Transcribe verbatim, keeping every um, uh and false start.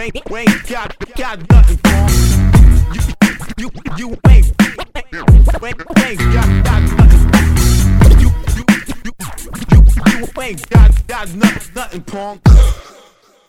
ain't, ain't got, got nothing for you. You, you, you ain't, ain't, ain't got, got nothing. You, you, you, you, you ain't got, got nothing, nothing, punk.